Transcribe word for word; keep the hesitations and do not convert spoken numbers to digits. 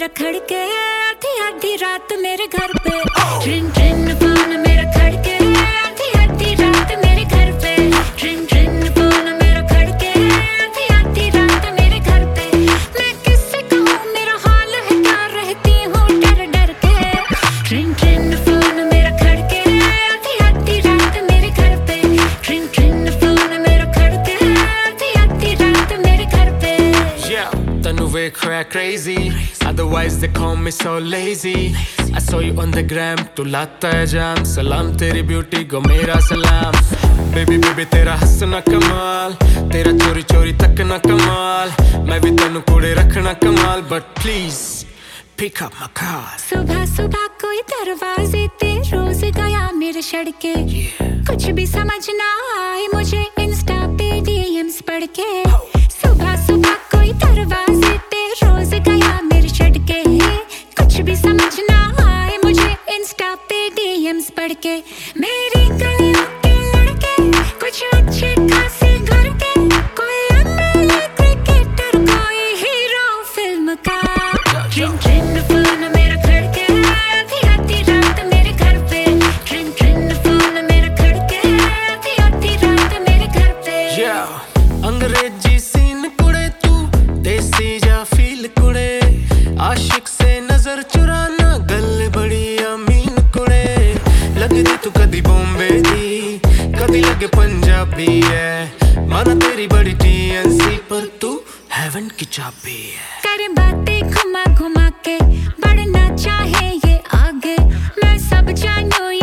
खड़के आधी आधी रात मेरे घर पे ट्रिन ट्रिन फोन मेरा खड़के आधी आधी रात मेरे घर पे ट्रिन ट्रिन फोन मेरा खड़के आधी आधी रात मेरे घर पे मैं किससे कहूँ मेरा हाल है क्या रहती हूँ डर डर के ट्रिन ट्रिन फोन मेरा खड़के आधी आधी रात मेरे घर पे ट्रिन ट्रिन फोन मेरा खड़के आधी आधी रात मेरे घर पे Yeah, Tanu way crack crazy Otherwise they call me so lazy I saw you on the gram तू लाता है जाम सलाम तेरी ब्यूटी को मेरा सलाम Baby baby तेरा हंसना कमाल तेरा चोरी चोरी तकना कमाल मैं भी तनु कोड़े रखना कमाल But please pick up my call सुबह सुबह कोई दरवाजे ते रोज गया मेरे सड़के कुछ भी समझ ना आए मुझे इंस्टा पे डीएम्स पढ़ के सुबह सुबह कोई दरवाजे ते रोज गया मेरे सड़के कुछ भी समझ ना आए मुझे इंस्टा पे डीएम्स पढ़ के मेरी गलियों के लड़के कुछ अच्छे खासे घर के कोई एमएलए क्रिकेटर कोई हीरो फिल्म का ट्रिन ट्रिन फोन मेरा खड़के आधी आधी रात मेरे घर पे ट्रिन ट्रिन फोन मेरा खड़के आधी आधी रात मेरे घर पे Yeah, अंग्रेजी सीन कुड़े तू देसी जा फील कुड़े आशिक से नजर चुराना गल बड़ी अमीन कुड़े लगदी तू कदी बॉम्बे दी कदी लगे पंजाबी है माना तेरी बड़ी टीएनसी पर तू हेवन की चाबी है करे बातें घुमा घुमा के बढ़ना चाहे ये आगे मैं सब जानू